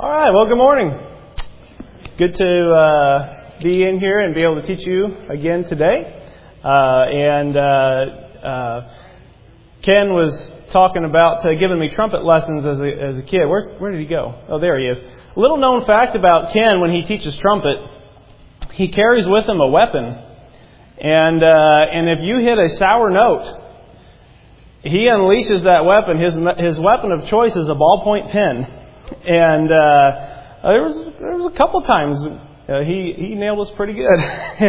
All right, well, good morning. Good to be in here and be able to teach you again today. Ken was talking about giving me trumpet lessons as a kid. Where did he go? Oh, there he is. Little known fact about Ken: when he teaches trumpet, he carries with him a weapon, and if you hit a sour note, he unleashes that weapon. His weapon of choice is a ballpoint pen. And there was a couple times he nailed us pretty good,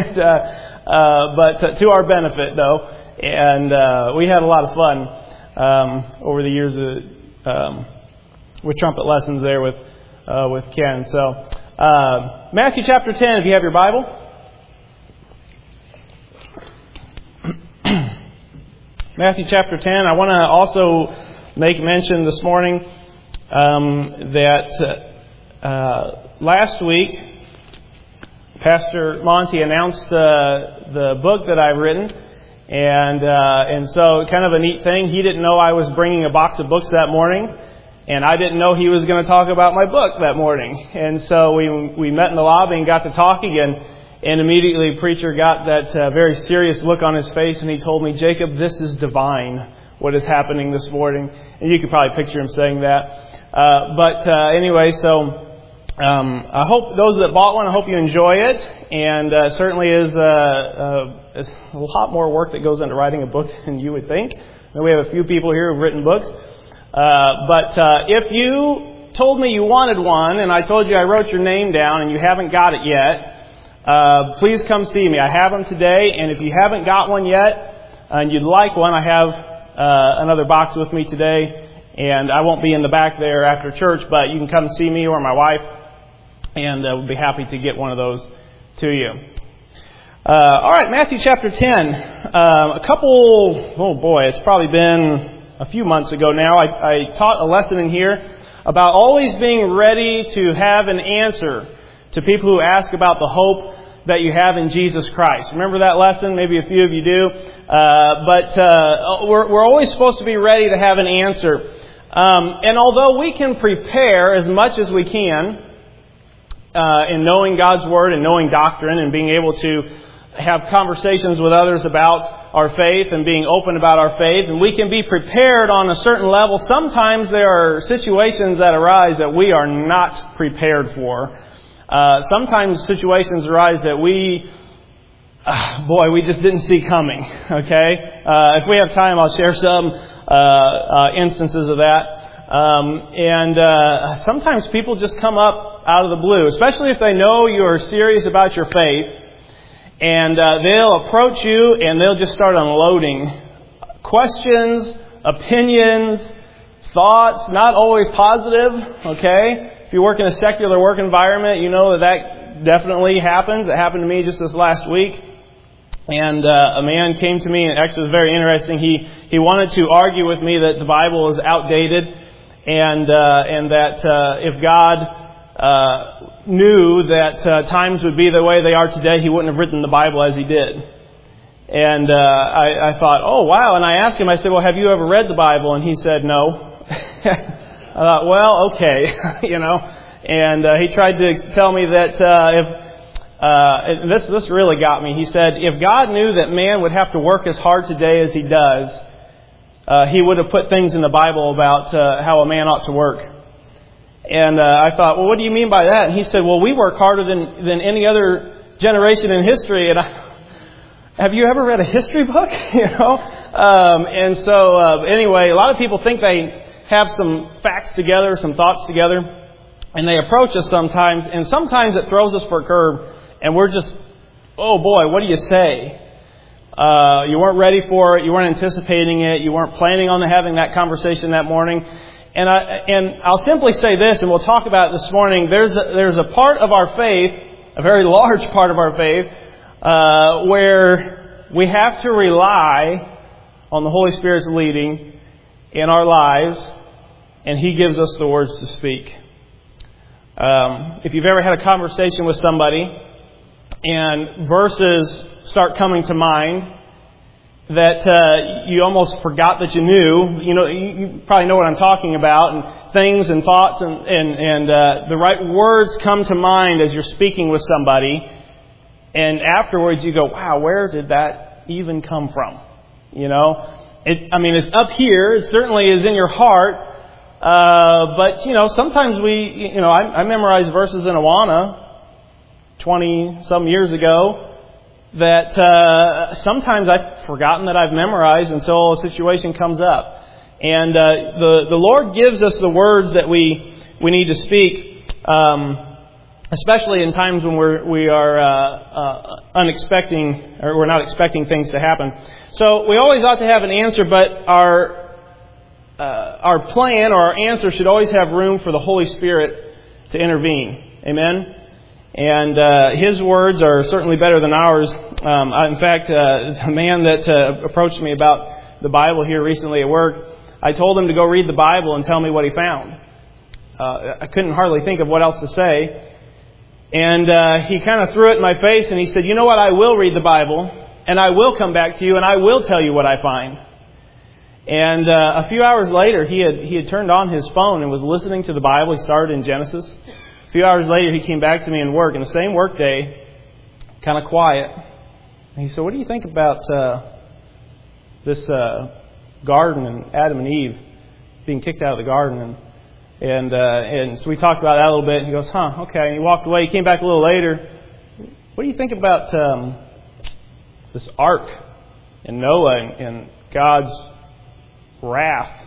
but to our benefit though. And we had a lot of fun over the years with trumpet lessons there with Ken. So Matthew chapter 10, if you have your Bible. Matthew chapter 10. I want to also make mention this morning that last week Pastor Monty announced the book that I've written, and so kind of a neat thing. He didn't know I was bringing a box of books that morning, and I didn't know he was going to talk about my book that morning. And so we met in the lobby and got to talking, and immediately the preacher got that very serious look on his face, and he told me, "Jacob, this is divine, what is happening this morning." And you could probably picture him saying that. Anyway, so I hope those that bought one, I hope you enjoy it. And certainly is a lot more work that goes into writing a book than you would think. And we have a few people here who've written books. If you told me you wanted one, and I told you I wrote your name down and you haven't got it yet, please come see me. I have them today, and if you haven't got one yet and you'd like one, I have another box with me today. And I won't be in the back there after church, but you can come see me or my wife, and we'll be happy to get one of those to you. All right, Matthew chapter 10. It's probably been a few months ago now. I taught a lesson in here about always being ready to have an answer to people who ask about the hope that you have in Jesus Christ. Remember that lesson? Maybe a few of you do. We're always supposed to be ready to have an answer. And although we can prepare as much as we can in knowing God's Word and knowing doctrine and being able to have conversations with others about our faith and being open about our faith, and we can be prepared on a certain level, sometimes there are situations that arise that we are not prepared for. Sometimes situations arise that we just didn't see coming. Okay? If we have time, I'll share some instances of that. Sometimes people just come up out of the blue, especially if they know you're serious about your faith, and they'll approach you and they'll just start unloading questions, opinions, thoughts, not always positive. Okay? If you work in a secular work environment, you know that definitely happens. It happened to me just this last week. And a man came to me, and actually it was very interesting. He wanted to argue with me that the Bible is outdated, and that if God knew that times would be the way they are today, He wouldn't have written the Bible as He did. And I thought, oh wow! And I asked him, I said, well, have you ever read the Bible? And he said, no. I thought, well, okay, And he tried to tell me that this really got me. He said, if God knew that man would have to work as hard today as he does, He would have put things in the Bible about how a man ought to work. And I thought, well, what do you mean by that? And he said, well, we work harder than any other generation in history. And have you ever read a history book? Anyway, a lot of people think they have some facts together, some thoughts together, and they approach us sometimes, and sometimes it throws us for a curve. And we're just, oh boy, what do you say? You weren't ready for it. You weren't anticipating it. You weren't planning on having that conversation that morning. And I'll simply say this, and we'll talk about it this morning. There's a part of our faith, a very large part of our faith, where we have to rely on the Holy Spirit's leading in our lives, and He gives us the words to speak. If you've ever had a conversation with somebody, and verses start coming to mind, that you almost forgot that you knew. You probably know what I'm talking about, and things and thoughts and the right words come to mind as you're speaking with somebody, and afterwards you go, wow, where did that even come from? It's up here. It certainly is in your heart. But sometimes I memorized verses in Awana 20-some years ago that sometimes I've forgotten that I've memorized until a situation comes up. And the Lord gives us the words that we need to speak, especially in times when we are unexpecting, or we're not expecting things to happen. So we always ought to have an answer, but our plan or our answer should always have room for the Holy Spirit to intervene. Amen? And His words are certainly better than ours. In fact, the man that approached me about the Bible here recently at work, I told him to go read the Bible and tell me what he found. I couldn't hardly think of what else to say. And he kind of threw it in my face and he said, you know what, I will read the Bible and I will come back to you and I will tell you what I find. And a few hours later, he had turned on his phone and was listening to the Bible. He started in Genesis. A few hours later, he came back to me in work, in the same work day, kind of quiet. And he said, what do you think about this garden and Adam and Eve being kicked out of the garden? And so we talked about that a little bit. And he goes, okay. And he walked away. He came back a little later. What do you think about this ark and Noah and God's wrath?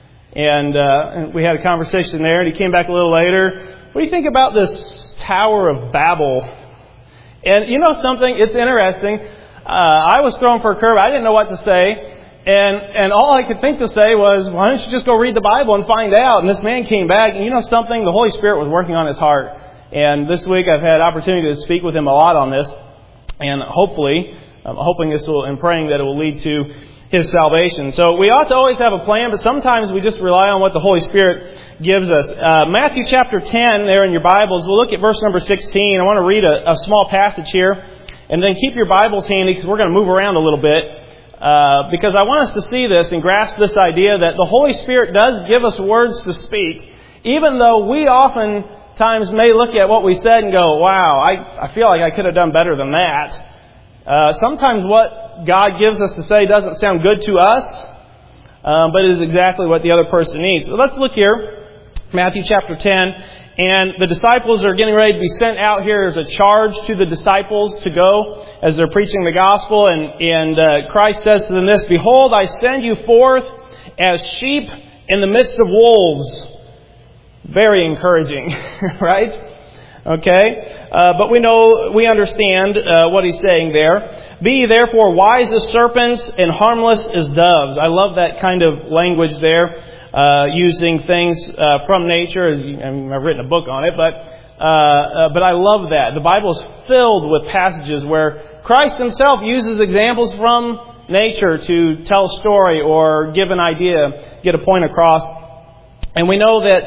And we had a conversation there. And he came back a little later. What do you think about this Tower of Babel? And you know something? It's interesting. I was thrown for a curve. I didn't know what to say. And all I could think to say was, why don't you just go read the Bible and find out? And this man came back, and you know something? The Holy Spirit was working on his heart. And this week I've had opportunity to speak with him a lot on this. And hopefully, I'm hoping this will, and praying that it will lead to his salvation. So we ought to always have a plan, but sometimes we just rely on what the Holy Spirit gives us. Matthew chapter 10, there in your Bibles, we'll look at verse number 16. I want to read a small passage here. And then keep your Bibles handy because we're going to move around a little bit. Because I want us to see this and grasp this idea that the Holy Spirit does give us words to speak, even though we oftentimes may look at what we said and go, wow, I feel like I could have done better than that. Sometimes what God gives us to say doesn't sound good to us, but it is exactly what the other person needs. So let's look here, Matthew chapter 10. And the disciples are getting ready to be sent out here. There's a charge to the disciples to go as they're preaching the gospel. And Christ says to them this, behold, I send you forth as sheep in the midst of wolves. Very encouraging, right? Okay. But we understand what he's saying there. Be ye therefore wise as serpents and harmless as doves. I love that kind of language there. Using things from nature. I've written a book on it, but I love that. The Bible is filled with passages where Christ Himself uses examples from nature to tell a story or give an idea, get a point across. And we know that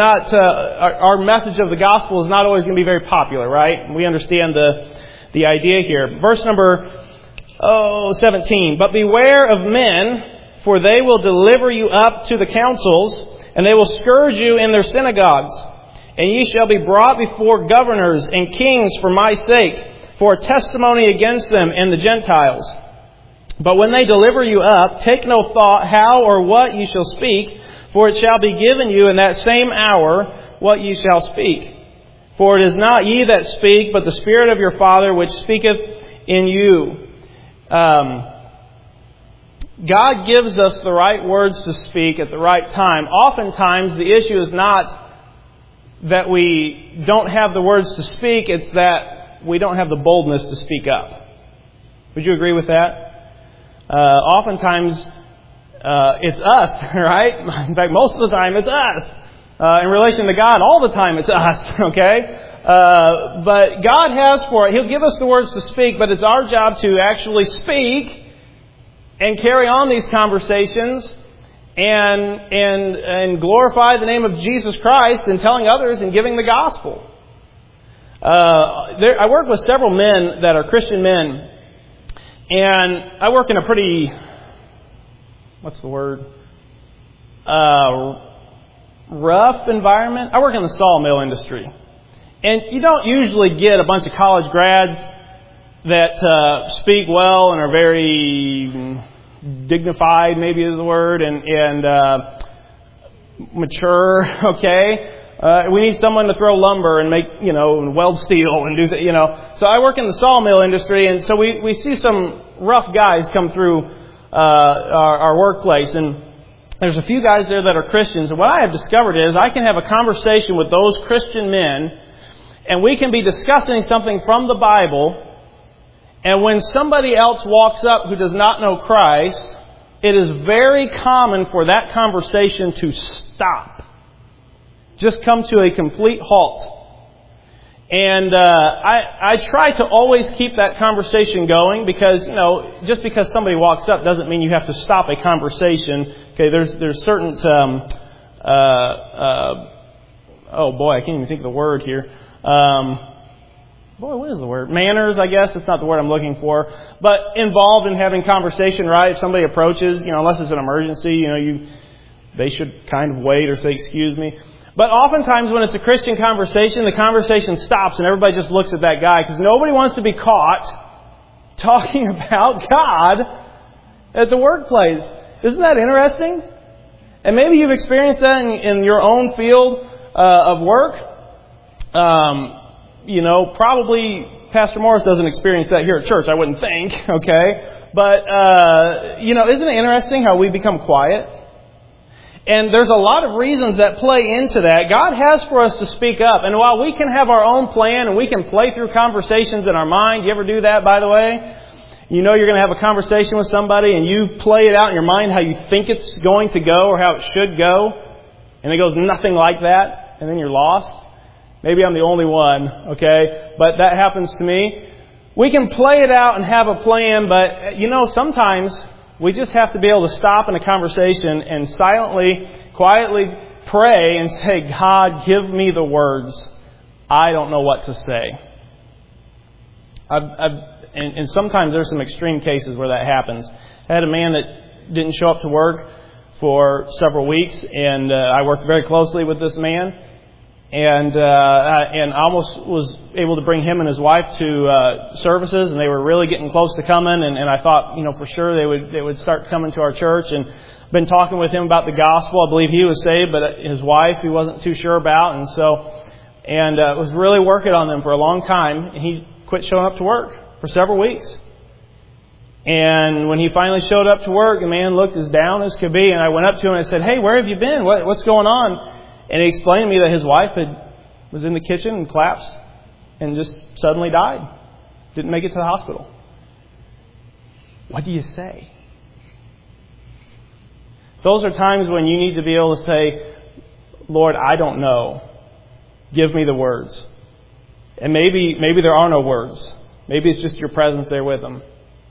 our message of the gospel is not always going to be very popular, right? We understand the idea here. Verse number 17. But beware of men, for they will deliver you up to the councils, and they will scourge you in their synagogues. And ye shall be brought before governors and kings for my sake, for a testimony against them and the Gentiles. But when they deliver you up, take no thought how or what ye shall speak, for it shall be given you in that same hour what ye shall speak. For it is not ye that speak, but the Spirit of your Father which speaketh in you. God gives us the right words to speak at the right time. Oftentimes, the issue is not that we don't have the words to speak, it's that we don't have the boldness to speak up. Would you agree with that? Oftentimes, it's us, right? In fact, most of the time, it's us. In relation to God, all the time, it's us, okay? But God has for it, He'll give us the words to speak, but it's our job to actually speak and carry on these conversations and glorify the name of Jesus Christ in telling others and giving the gospel. I work with several men that are Christian men, And I work in a pretty, rough environment. I work in the sawmill industry. And you don't usually get a bunch of college grads that speak well and are very dignified, maybe is the word, and mature, okay? We need someone to throw lumber and make, and weld steel and do that, So I work in the sawmill industry, and so we see some rough guys come through our workplace, and there's a few guys there that are Christians. And what I have discovered is I can have a conversation with those Christian men, and we can be discussing something from the Bible, and when somebody else walks up who does not know Christ, it is very common for that conversation to stop. Just come to a complete halt. And I try to always keep that conversation going because, just because somebody walks up doesn't mean you have to stop a conversation. Okay, there's certain, I can't even think of the word here. What is the word? Manners, I guess. That's not the word I'm looking for. But involved in having conversation, right? If somebody approaches, unless it's an emergency, they should kind of wait or say, excuse me. But oftentimes when it's a Christian conversation, the conversation stops and everybody just looks at that guy because nobody wants to be caught talking about God at the workplace. Isn't that interesting? And maybe you've experienced that in your own field of work. Probably Pastor Morris doesn't experience that here at church, I wouldn't think, okay? But, isn't it interesting how we become quiet? And there's a lot of reasons that play into that. God has for us to speak up. And while we can have our own plan and we can play through conversations in our mind, you ever do that, by the way? You're going to have a conversation with somebody and you play it out in your mind how you think it's going to go or how it should go. And it goes nothing like that. And then you're lost. Maybe I'm the only one, okay? But that happens to me. We can play it out and have a plan, but, sometimes we just have to be able to stop in a conversation and silently, quietly pray and say, God, give me the words. I don't know what to say. And sometimes there's some extreme cases where that happens. I had a man that didn't show up to work for several weeks, and I worked very closely with this man. And I almost was able to bring him and his wife to services, and they were really getting close to coming. And I thought, for sure they would start coming to our church. And been talking with him about the gospel. I believe he was saved, but his wife he wasn't too sure about. And was really working on them for a long time. And he quit showing up to work for several weeks. And when he finally showed up to work, the man looked as down as could be. And I went up to him and I said, "Hey, where have you been? What's going on?" And he explained to me that his wife was in the kitchen and collapsed and just suddenly died. Didn't make it to the hospital. What do you say? Those are times when you need to be able to say, Lord, I don't know. Give me the words. And maybe there are no words. Maybe it's just your presence there with them.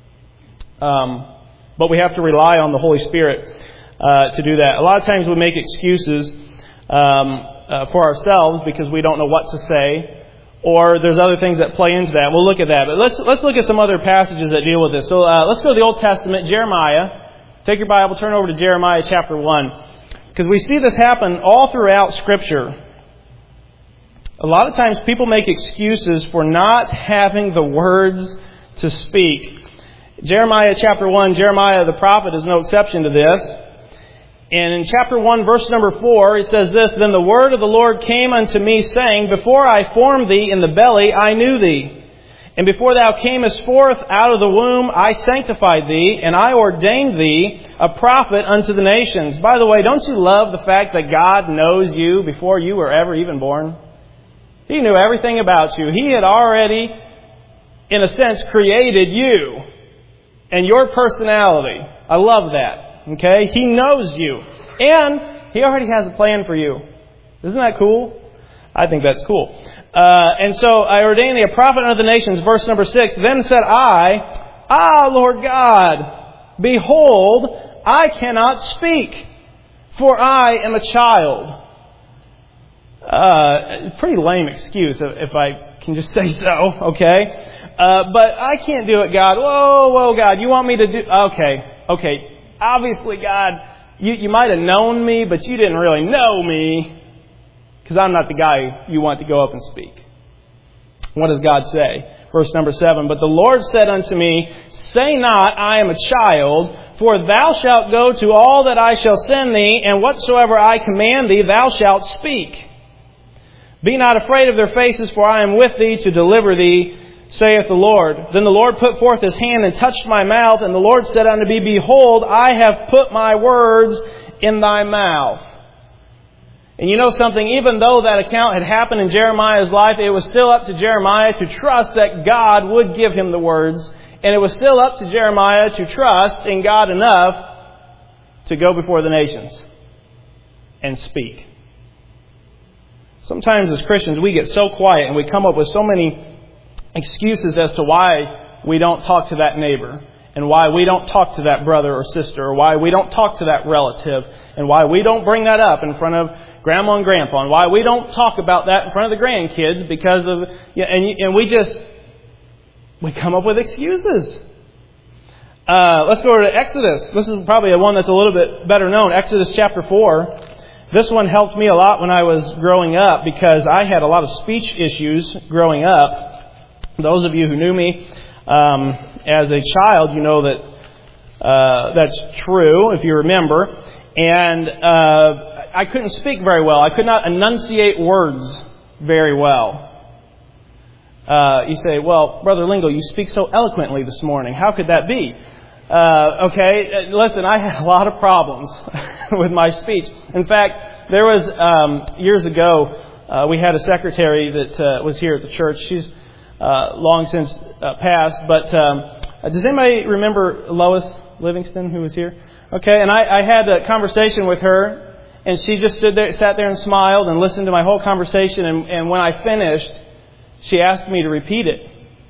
But we have to rely on the Holy Spirit to do that. A lot of times we make excuses for ourselves because we don't know what to say, or there's other things that play into that. We'll look at that. But let's look at some other passages that deal with this. So let's go to the Old Testament, Jeremiah. Take your Bible, turn over to Jeremiah chapter 1. Because we see this happen all throughout Scripture. A lot of times people make excuses for not having the words to speak. Jeremiah chapter 1, Jeremiah the prophet is no exception to this. And in chapter 1, verse number 4, it says this, "Then the word of the Lord came unto me, saying, Before I formed thee in the belly, I knew thee. And before thou camest forth out of the womb, I sanctified thee, and I ordained thee a prophet unto the nations." By the way, don't you love the fact that God knows you before you were ever even born? He knew everything about you. He had already, in a sense, created you and your personality. I love that. Okay? He knows you. And He already has a plan for you. Isn't that cool? I think that's cool. And so I ordained thee a prophet unto the nations, verse number 6. "Then said I, Lord God, behold, I cannot speak, for I am a child." Pretty lame excuse, if I can just say so, okay? But I can't do it, God. Whoa, God, you want me to do... Okay. Obviously, God, you might have known me, but you didn't really know me, because I'm not the guy you want to go up and speak. What does God say? Verse number 7, But the Lord said unto me, Say not, I am a child, for thou shalt go to all that I shall send thee, and whatsoever I command thee, thou shalt speak. Be not afraid of their faces, for I am with thee to deliver thee, saith the Lord. Then the Lord put forth his hand and touched my mouth, and the Lord said unto me, Behold, I have put my words in thy mouth. And you know something, even though that account had happened in Jeremiah's life, it was still up to Jeremiah to trust that God would give him the words. And it was still up to Jeremiah to trust in God enough to go before the nations and speak. Sometimes as Christians we get so quiet and we come up with so many excuses as to why we don't talk to that neighbor, and why we don't talk to that brother or sister, or why we don't talk to that relative, and why we don't bring that up in front of Grandma and Grandpa, and why we don't talk about that in front of the grandkids because of... And we come up with excuses. Let's go to Exodus. This is probably one that's a little bit better known. Exodus chapter 4. This one helped me a lot when I was growing up because I had a lot of speech issues growing up. Those of you who knew me as a child, you know that that's true, if you remember. And I couldn't speak very well. I could not enunciate words very well. You say, well, Brother Lingo, you speak so eloquently this morning. How could that be? Okay, listen, I had a lot of problems with my speech. In fact, there was, years ago, we had a secretary that was here at the church. She's long since passed, but does anybody remember Lois Livingston, who was here? Okay, and I had a conversation with her, and she just sat there and smiled and listened to my whole conversation, and when I finished, she asked me to repeat it.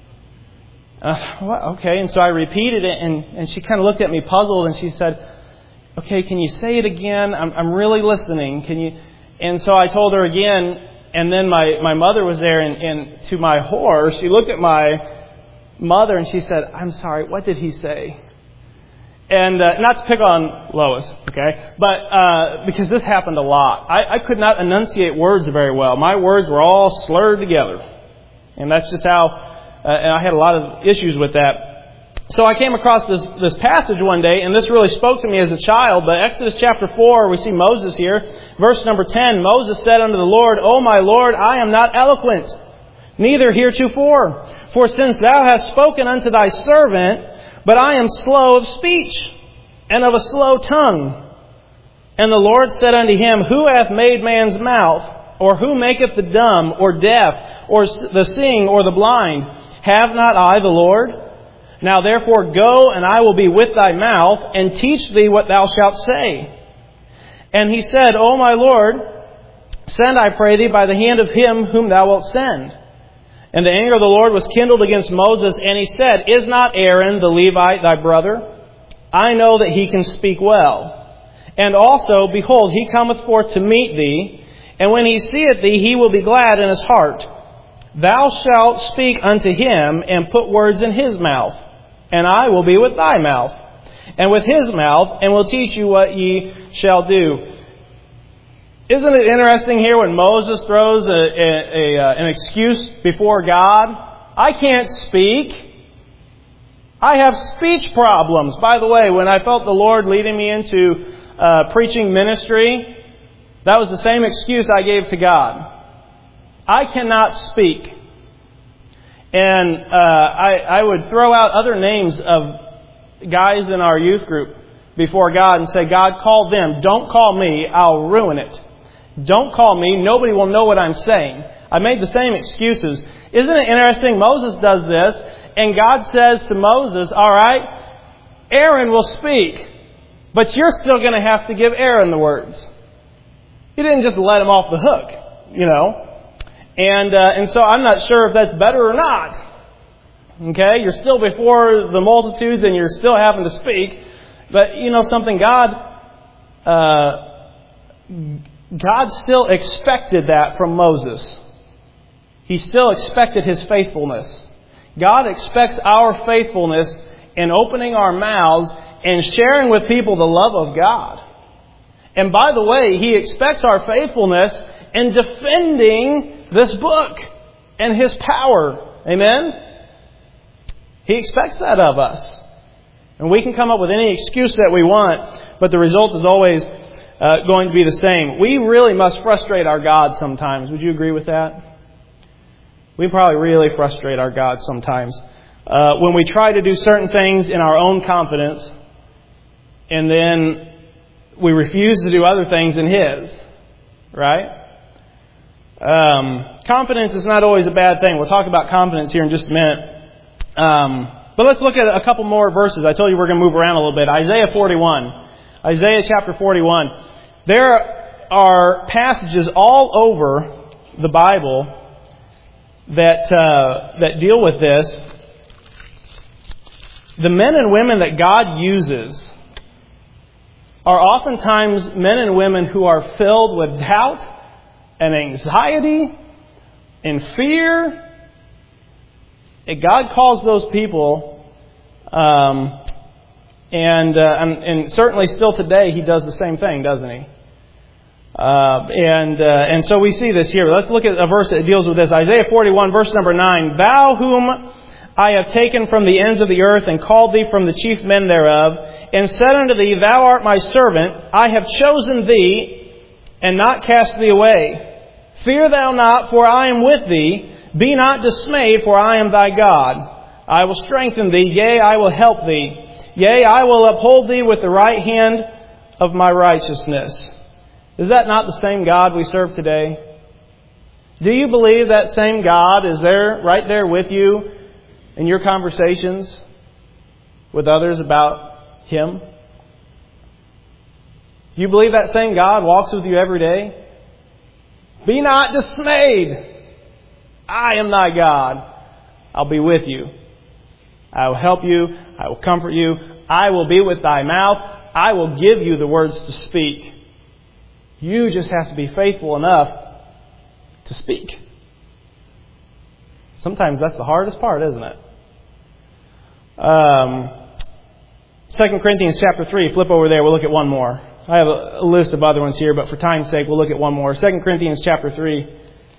Okay, and so I repeated it, and she kind of looked at me puzzled, and she said, okay, can you say it again? I'm really listening. Can you? And so I told her again, and then my mother was there, and to my horror, she looked at my mother, and she said, I'm sorry, what did he say? And not to pick on Lois, okay, but because this happened a lot. I could not enunciate words very well. My words were all slurred together. And that's just how, and I had a lot of issues with that. So I came across this passage one day, and this really spoke to me as a child. But Exodus chapter 4, we see Moses here. Verse number 10, Moses said unto the Lord, O my Lord, I am not eloquent, neither heretofore. For since thou hast spoken unto thy servant, but I am slow of speech, and of a slow tongue. And the Lord said unto him, Who hath made man's mouth? Or who maketh the dumb, or deaf, or the seeing, or the blind? Have not I the Lord? Now therefore go, and I will be with thy mouth, and teach thee what thou shalt say. And he said, O my Lord, send, I pray thee, by the hand of him whom thou wilt send. And the anger of the Lord was kindled against Moses, and he said, Is not Aaron the Levite thy brother? I know that he can speak well. And also, behold, he cometh forth to meet thee, and when he seeth thee, he will be glad in his heart. Thou shalt speak unto him, and put words in his mouth. And I will be with thy mouth, and with his mouth, and will teach you what ye shall do. Isn't it interesting here when Moses throws an excuse before God? I can't speak. I have speech problems. By the way, when I felt the Lord leading me into preaching ministry, that was the same excuse I gave to God. I cannot speak. And I would throw out other names of guys in our youth group before God and say, God, call them. Don't call me. I'll ruin it. Don't call me. Nobody will know what I'm saying. I made the same excuses. Isn't it interesting? Moses does this, and God says to Moses, all right, Aaron will speak, but you're still going to have to give Aaron the words. He didn't just let him off the hook, you know. And so I'm not sure if that's better or not. Okay, you're still before the multitudes and you're still having to speak. But you know something, God God still expected that from Moses. He still expected his faithfulness. God expects our faithfulness in opening our mouths and sharing with people the love of God. And by the way, He expects our faithfulness in defending this book and His power. Amen? He expects that of us. And we can come up with any excuse that we want, but the result is always going to be the same. We really must frustrate our God sometimes. Would you agree with that? We probably really frustrate our God sometimes. When we try to do certain things in our own confidence, and then we refuse to do other things in His. Right? Confidence is not always a bad thing. We'll talk about confidence here in just a minute. But let's look at a couple more verses. I told you we're going to move around a little bit. Isaiah 41. Isaiah chapter 41. There are passages all over the Bible that deal with this. The men and women that God uses are oftentimes men and women who are filled with doubt and anxiety and fear. And God calls those people, and certainly still today He does the same thing, doesn't He? And so we see this here. Let's look at a verse that deals with this. Isaiah 41, verse number 9. Thou whom I have taken from the ends of the earth and called thee from the chief men thereof, and said unto thee, Thou art my servant. I have chosen thee and not cast thee away. Fear thou not, for I am with thee. Be not dismayed, for I am thy God. I will strengthen thee, yea, I will help thee. Yea, I will uphold thee with the right hand of my righteousness. Is that not the same God we serve today? Do you believe that same God is there, right there with you in your conversations with others about Him? Do you believe that same God walks with you every day? Be not dismayed. I am thy God. I'll be with you. I will help you. I will comfort you. I will be with thy mouth. I will give you the words to speak. You just have to be faithful enough to speak. Sometimes that's the hardest part, isn't it? 2 Corinthians chapter 3. Flip over there. We'll look at one more. I have a list of other ones here, but for time's sake, we'll look at one more. 2 Corinthians chapter 3.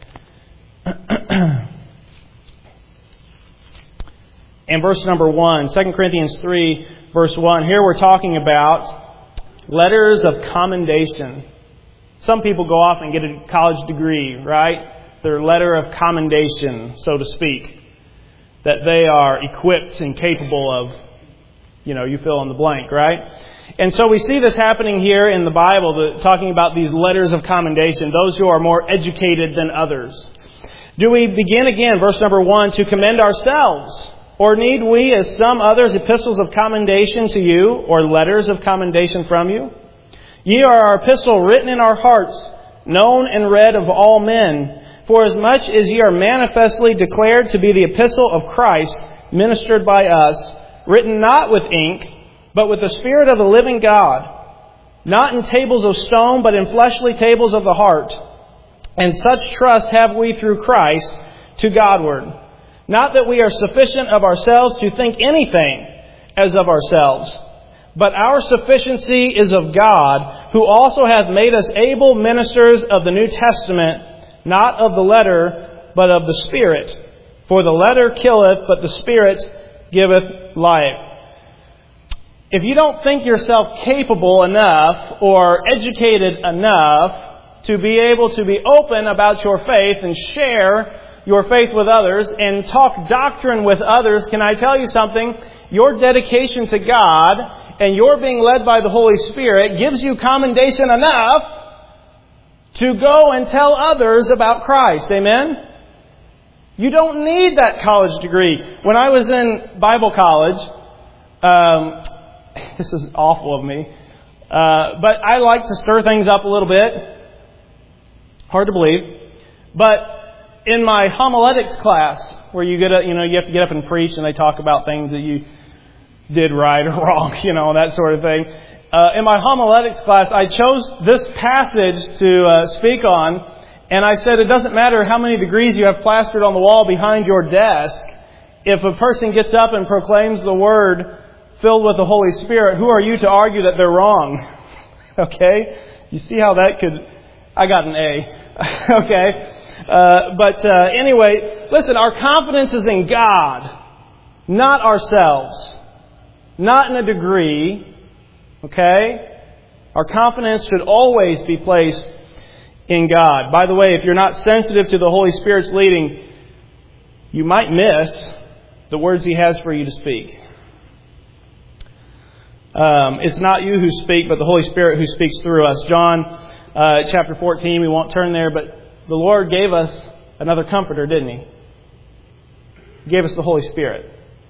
And verse number 1. 2 Corinthians 3, verse 1. Here we're talking about letters of commendation. Some people go off and get a college degree, right? Their letter of commendation, so to speak. That they are equipped and capable of, you fill in the blank, right? And so we see this happening here in the Bible, talking about these letters of commendation, those who are more educated than others. Do we begin again, verse number 1, to commend ourselves? Or need we, as some others, epistles of commendation to you, or letters of commendation from you? Ye are our epistle written in our hearts, known and read of all men. For as much as ye are manifestly declared to be the epistle of Christ, ministered by us, written not with ink, but with the Spirit of the living God, not in tables of stone, but in fleshly tables of the heart. And such trust have we through Christ to Godward. Not that we are sufficient of ourselves to think anything as of ourselves, but our sufficiency is of God, who also hath made us able ministers of the New Testament, not of the letter, but of the Spirit. For the letter killeth, but the Spirit giveth life. If you don't think yourself capable enough or educated enough to be able to be open about your faith and share your faith with others and talk doctrine with others, can I tell you something? Your dedication to God and your being led by the Holy Spirit gives you commendation enough to go and tell others about Christ. Amen? You don't need that college degree. When I was in Bible college, this is awful of me, but I like to stir things up a little bit. Hard to believe. But in my homiletics class, where you have to get up and preach, and they talk about things that you did right or wrong, that sort of thing. in my homiletics class, I chose this passage to speak on, and I said it doesn't matter how many degrees you have plastered on the wall behind your desk. If a person gets up and proclaims the Word filled with the Holy Spirit, who are you to argue that they're wrong? Okay? You see how that could... I got an A. Okay? Anyway, listen, our confidence is in God, not ourselves, not in a degree. Okay? Our confidence should always be placed in God. By the way, if you're not sensitive to the Holy Spirit's leading, you might miss the words He has for you to speak. It's not you who speak, but the Holy Spirit who speaks through us. John chapter 14, we won't turn there, but the Lord gave us another comforter, didn't He? He gave us the Holy Spirit.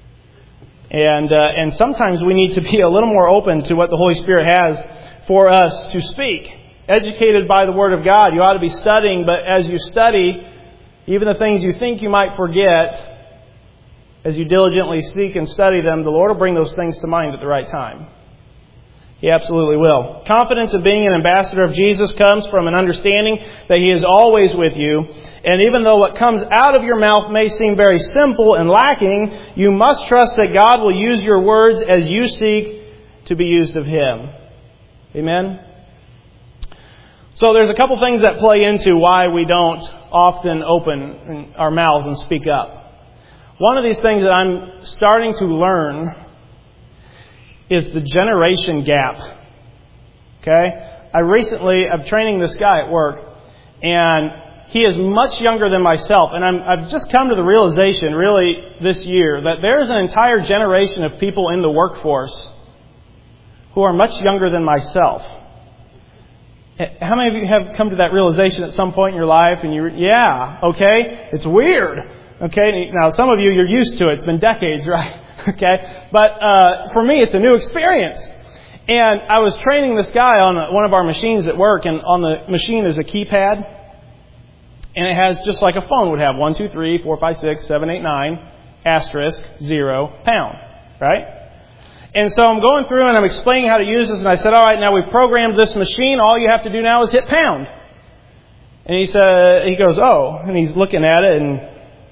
And sometimes we need to be a little more open to what the Holy Spirit has for us to speak. Educated by the Word of God, you ought to be studying, but as you study, even the things you think you might forget, as you diligently seek and study them, the Lord will bring those things to mind at the right time. He absolutely will. Confidence of being an ambassador of Jesus comes from an understanding that He is always with you. And even though what comes out of your mouth may seem very simple and lacking, you must trust that God will use your words as you seek to be used of Him. Amen? So there's a couple things that play into why we don't often open our mouths and speak up. One of these things that I'm starting to learn is the generation gap. Okay? I'm training this guy at work, and he is much younger than myself. And I've just come to the realization, really, this year, that there's an entire generation of people in the workforce who are much younger than myself. How many of you have come to that realization at some point in your life? And it's weird. Okay, now some of you, you're used to it. It's been decades, right? Okay, but for me, it's a new experience. And I was training this guy on one of our machines at work, and on the machine there's a keypad, and it has just like a phone would have 1, 2, 3, 4, 5, 6, 7, 8, 9, asterisk, 0, pound, right? And so I'm going through and I'm explaining how to use this, and I said, all right, now we've programmed this machine. All you have to do now is hit pound. And he goes, oh, and he's looking at it, and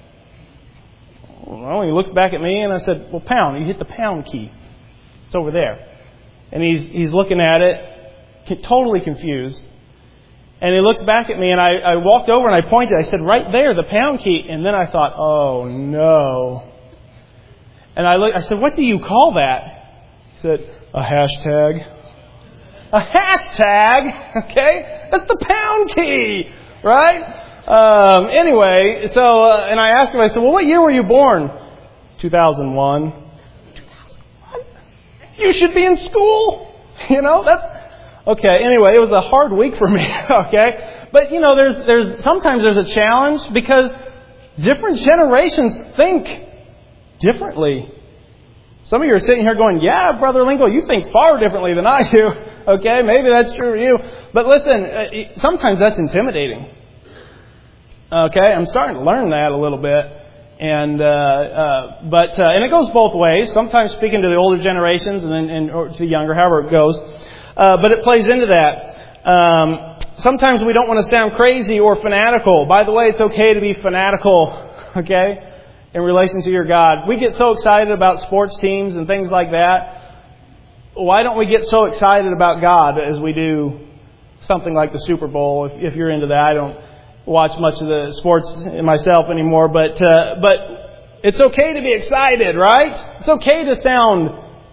he looks back at me, and I said, well, pound. You hit the pound key. It's over there. And he's looking at it, totally confused. And he looks back at me, and I walked over and I pointed. I said, right there, the pound key. And then I thought, oh, no. And I said, what do you call that? He said, a hashtag. A hashtag? Okay? That's the pound key, right? Anyway, and I asked him, I said, well, what year were you born? 2001. 2001? You should be in school. Okay, anyway, it was a hard week for me, okay? But, sometimes there's a challenge because different generations think differently. Some of you are sitting here going, yeah, Brother Lingo, you think far differently than I do. Okay, maybe that's true for you. But listen, sometimes that's intimidating. Okay, I'm starting to learn that a little bit, and it goes both ways. Sometimes speaking to the older generations, or to the younger, however it goes. But it plays into that. Sometimes we don't want to sound crazy or fanatical. By the way, it's okay to be fanatical. Okay, in relation to your God, we get so excited about sports teams and things like that. Why don't we get so excited about God as we do something like the Super Bowl? If you're into that, I don't watch much of the sports myself anymore, but it's okay to be excited, right? It's okay to sound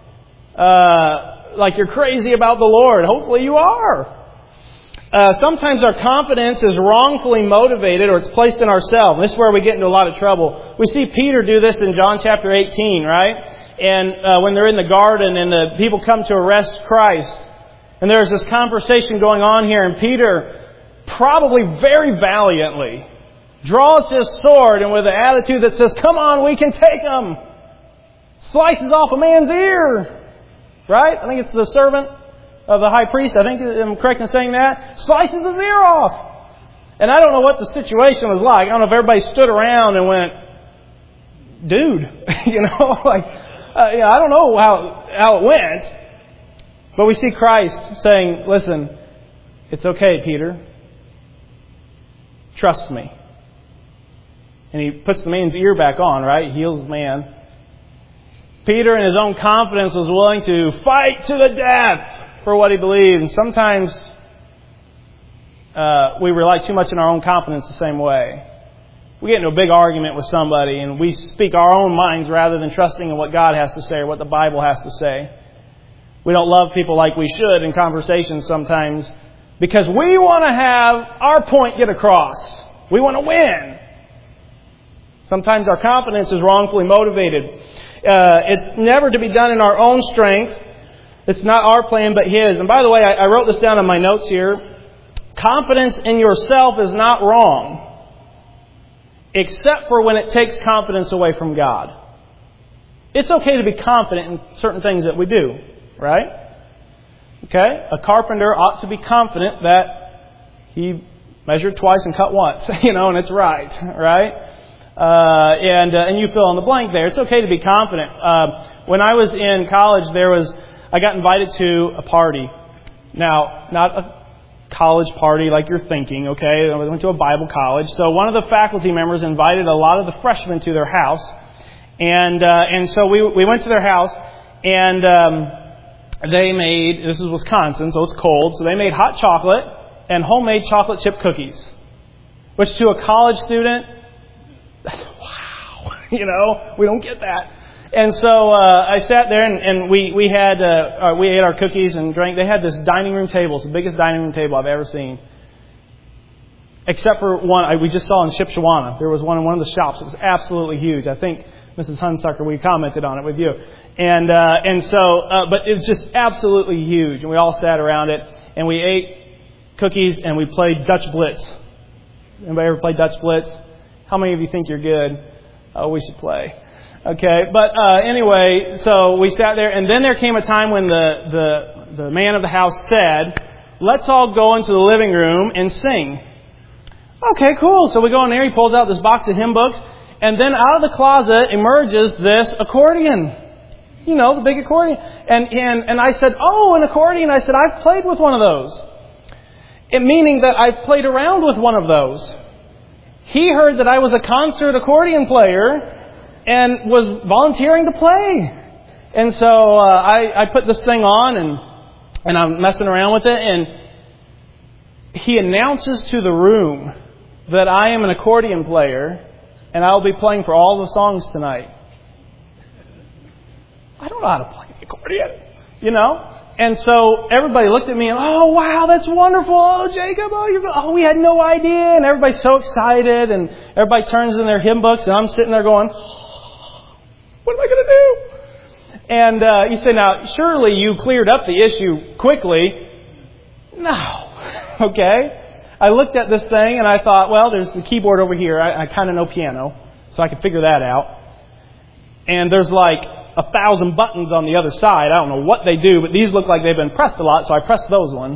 like you're crazy about the Lord. Hopefully you are. Sometimes our confidence is wrongfully motivated, or it's placed in ourselves. This is where we get into a lot of trouble. We see Peter do this in John chapter 18, right? And when they're in the garden and the people come to arrest Christ, and there's this conversation going on here, and Peter, probably very valiantly, draws his sword, and with an attitude that says, come on, we can take him, slices off a man's ear. Right? I think it's the servant of the high priest. I think I'm correct in saying that. Slices his ear off. And I don't know what the situation was like. I don't know if everybody stood around and went, dude, I don't know how it went. But we see Christ saying, listen, it's okay, Peter. Trust me. And he puts the man's ear back on, right? He heals the man. Peter, in his own confidence, was willing to fight to the death for what he believed. And sometimes we rely too much on our own confidence the same way. We get into a big argument with somebody and we speak our own minds rather than trusting in what God has to say or what the Bible has to say. We don't love people like we should in conversations sometimes because we want to have our point get across. We want to win. Sometimes our confidence is wrongfully motivated. It's never to be done in our own strength. It's not our plan but His. And by the way, I wrote this down in my notes here. Confidence in yourself is not wrong, except for when it takes confidence away from God. It's okay to be confident in certain things that we do, right? Okay? A carpenter ought to be confident that he measured twice and cut once, and it's right? And you fill in the blank there. It's okay to be confident. When I was in college, I got invited to a party. Now, not a college party like you're thinking, okay? I went to a Bible college. So one of the faculty members invited a lot of the freshmen to their house. And so we went to their house, and they made, this is Wisconsin, so it's cold, so they made hot chocolate and homemade chocolate chip cookies. Which to a college student, wow, we don't get that. And so I sat there and we ate our cookies and drank. They had this dining room table. It's the biggest dining room table I've ever seen. Except for one we just saw in Shipshewana. There was one in one of the shops. It was absolutely huge. I think Mrs. Hunsucker, we commented on it with you. And so but it was just absolutely huge. And we all sat around it and we ate cookies and we played Dutch Blitz. Anybody ever play Dutch Blitz? How many of you think you're good? Oh, we should play. Okay, but anyway, so we sat there, and then there came a time when the man of the house said, let's all go into the living room and sing. Okay, cool. So we go in there, he pulls out this box of hymn books, and then out of the closet emerges this accordion. The big accordion. And I said, oh, an accordion. I said, I've played with one of those. Meaning that I've played around with one of those. He heard that I was a concert accordion player and was volunteering to play. And so I put this thing on and I'm messing around with it. And he announces to the room that I am an accordion player and I'll be playing for all the songs tonight. I don't know how to play the accordion, And so everybody looked at me and, oh, wow, that's wonderful. Oh, Jacob, we had no idea. And everybody's so excited and everybody turns in their hymn books and I'm sitting there going, what am I going to do? And you say, now, surely you cleared up the issue quickly. No. Okay. I looked at this thing and I thought, well, there's the keyboard over here. I kind of know piano, so I can figure that out. And there's like 1,000 buttons on the other side. I don't know what they do, but these look like they've been pressed a lot, so I pressed those ones.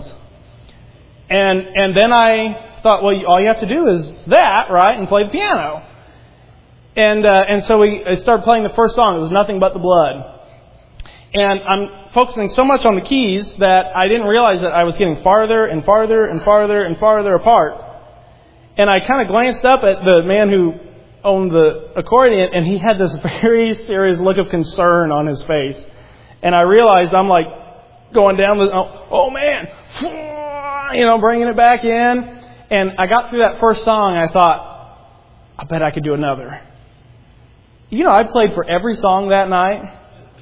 And then I thought, well, all you have to do is that, right, and play the piano. And so I started playing the first song. It was Nothing But the Blood. And I'm focusing so much on the keys that I didn't realize that I was getting farther and farther and farther and farther apart. And I kind of glanced up at the man who owned the accordion, and he had this very serious look of concern on his face. And I realized I'm like going down oh man, bringing it back in. And I got through that first song, and I thought, I bet I could do another. I played for every song that night.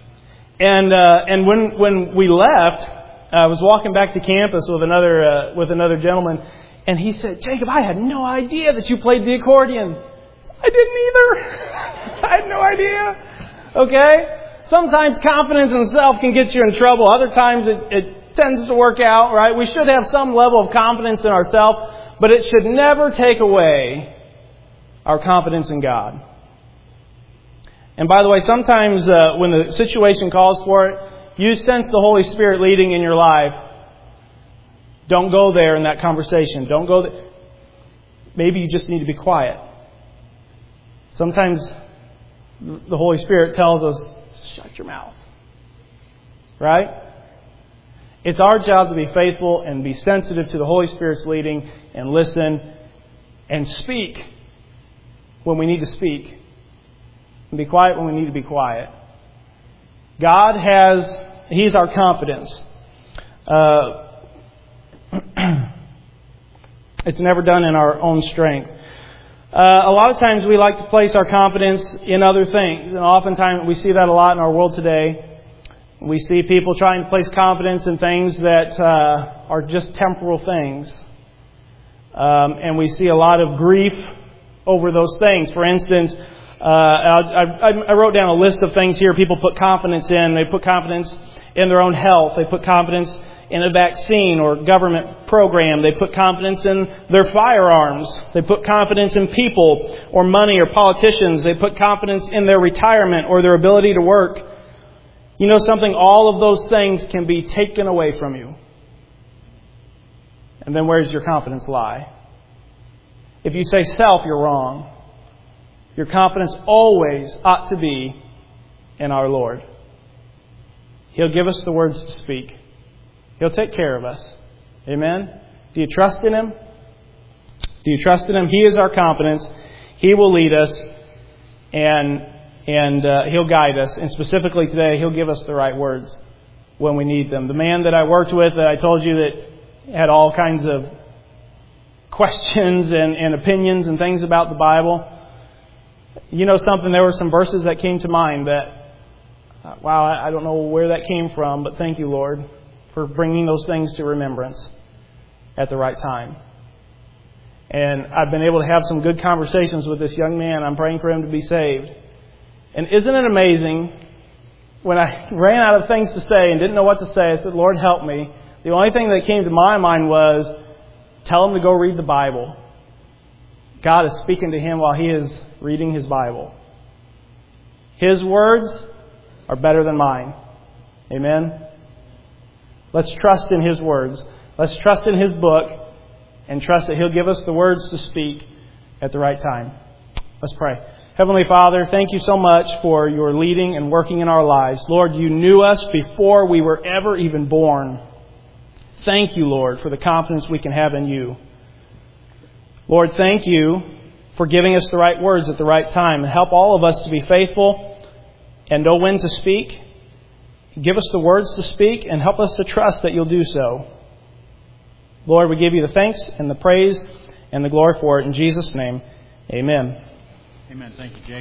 And when we left, I was walking back to campus with another gentleman, and he said, Jacob, I had no idea that you played the accordion. I didn't either. I had no idea. Okay? Sometimes confidence in self can get you in trouble. Other times it tends to work out, right? We should have some level of confidence in ourselves, but it should never take away our confidence in God. And by the way, sometimes when the situation calls for it, you sense the Holy Spirit leading in your life. Don't go there in that conversation. Don't go there. Maybe you just need to be quiet. Sometimes the Holy Spirit tells us, shut your mouth. Right? It's our job to be faithful and be sensitive to the Holy Spirit's leading and listen and speak when we need to speak and be quiet when we need to be quiet. He's our confidence. It's never done in our own strength. A lot of times we like to place our confidence in other things. And oftentimes we see that a lot in our world today. We see people trying to place confidence in things that are just temporal things. And we see a lot of grief over those things. For instance, I wrote down a list of things here people put confidence in. They put confidence in their own health. They put confidence in a vaccine or government program. They put confidence in their firearms. They put confidence in people or money or politicians. They put confidence in their retirement or their ability to work. You know something? All of those things can be taken away from you. And then where does your confidence lie? If you say self, you're wrong. Your confidence always ought to be in our Lord. He'll give us the words to speak. He'll take care of us. Amen? Do you trust in Him? Do you trust in Him? He is our confidence. He will lead us and He'll guide us. And specifically today, He'll give us the right words when we need them. The man that I worked with that I told you that had all kinds of questions and opinions and things about the Bible. You know something? There were some verses that came to mind that, wow, I don't know where that came from, but thank you, Lord, for bringing those things to remembrance at the right time. And I've been able to have some good conversations with this young man. I'm praying for him to be saved. And isn't it amazing, when I ran out of things to say and didn't know what to say, I said, Lord, help me. The only thing that came to my mind was, tell him to go read the Bible. God is speaking to him while he is reading his Bible. His words are better than mine. Amen? Let's trust in His words. Let's trust in His book and trust that He'll give us the words to speak at the right time. Let's pray. Heavenly Father, thank you so much for your leading and working in our lives. Lord, you knew us before we were ever even born. Thank you, Lord, for the confidence we can have in you. Lord, thank you for giving us the right words at the right time. And help all of us to be faithful and know when to speak. Give us the words to speak and help us to trust that you'll do so. Lord, we give you the thanks and the praise and the glory for it. In Jesus' name, amen. Amen. Thank you, Jake.